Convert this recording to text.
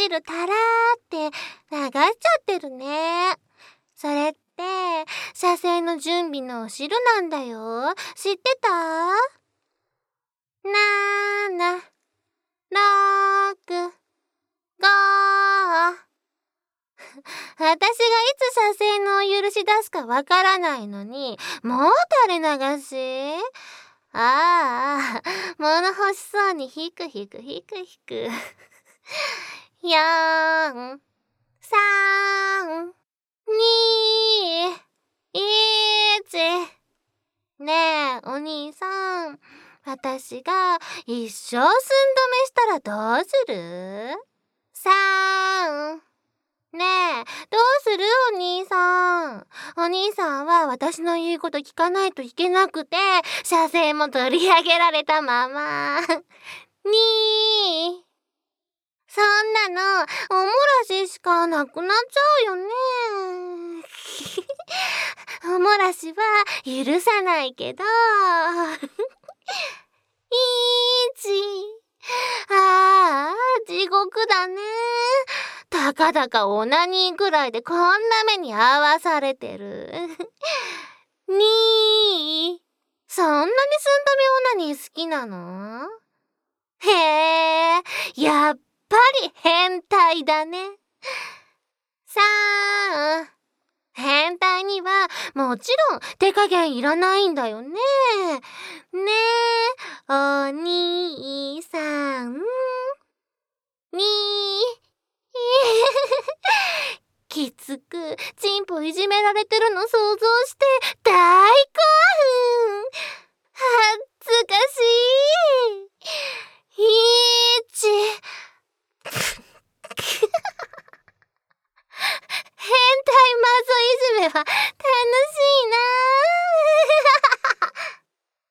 汁たらーって流しちゃってるね。それって射精の準備のお汁なんだよ。知ってた？7、6、5。私がいつ射精のお許し出すかわからないのに、もう垂れ流し？ああ、物欲しそうにひくひくひくひく。4、3、2、1。ねえ、お兄さん。私が一生寸止めしたらどうする？ 3。ねえ、どうする？お兄さん。お兄さんは私の言うこと聞かないといけなくて、射精も取り上げられたまま。2。そんなの、おもらししかなくなっちゃうよね。おもらしは許さないけど。1。ああ、地獄だね。たかだかオナニーくらいでこんな目に遭わされてる。2。そんなに寸止めオナニー好きなの？へえ、やっぱり変態だね。3。変態にはもちろん手加減いらないんだよね。ねえ、お兄さん。にきつくチンポいじめられてるの想像して大興奮。恥ずかしい。変態マゾいじめは